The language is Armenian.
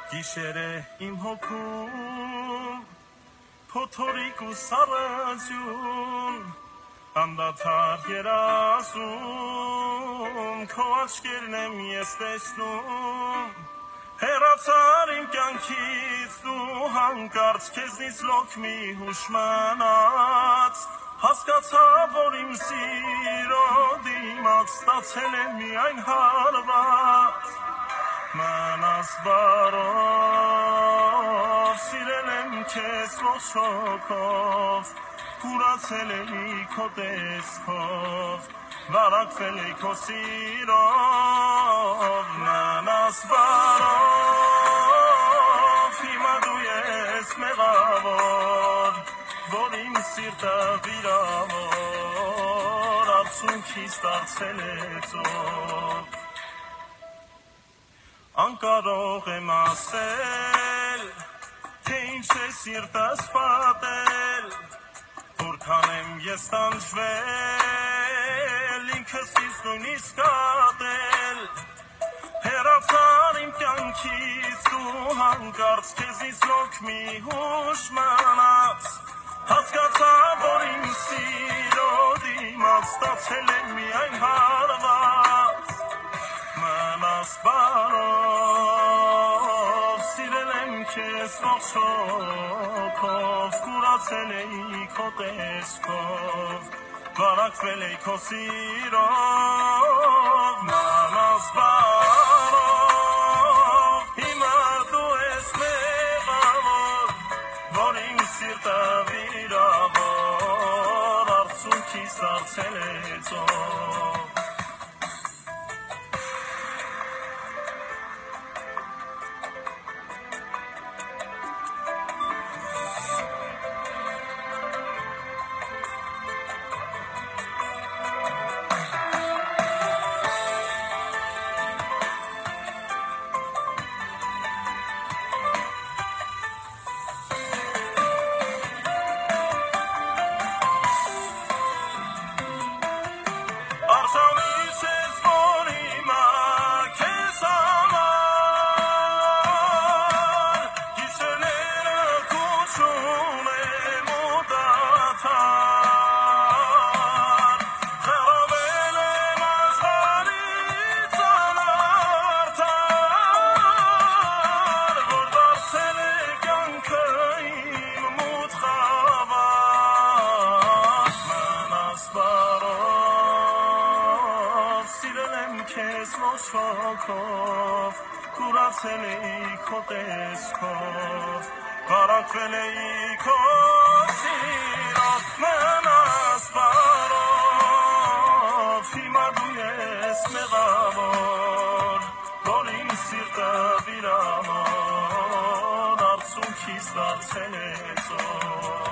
Գիշերը իմ հոգում փոթորիկ ու սառաջուն անդադար երազում քո աչքերն եմ ես տեսնում հեռացար իմ կյանքից դու հանկարծ քեզնից լոք մի հուշ մնաց հասկացա որ իմ սիրո դիմաց ստացել եմ միայն հարված Մանաս բարով սիրել եմ քեզ ողջ հոգով կուրացել էի քո տեսքով վարակվել էի քո սիրով Մանաս բարով հիմա դու ես մեղավոր որ իմ սիրտը վիրավոր արցունքից դարձել է ծով Անկարող եմ ասել, թե ինչ է սիրտս պատել, որքան եմ ես տանջվել, ինքս ինձ նույնիսկ ատել, հեռացար իմ կյանքից դու հանկարծ քեզից լոք մի հուշ մնաց, հասկացա որ իմ սիրո դիմաց ստացել եմ միայն հարված, Մանաս բարով սիրել եմ քեզ ողջ հոգով կուրացել էի քո տեսքով վարակվել էի քո սիրով Մանաս բարով հիմա դու ես մեղավոր որ իմ սիրտը վիրավոր արցունքից դարձել է ծով Հոգով կուրացել էի քո տեսքով վարակվել էի քո սիրով Մանաս բարով հիմա դու ես մեղավոր որ իմ սիրտը վիրավոր արցունքից դարձել է ծով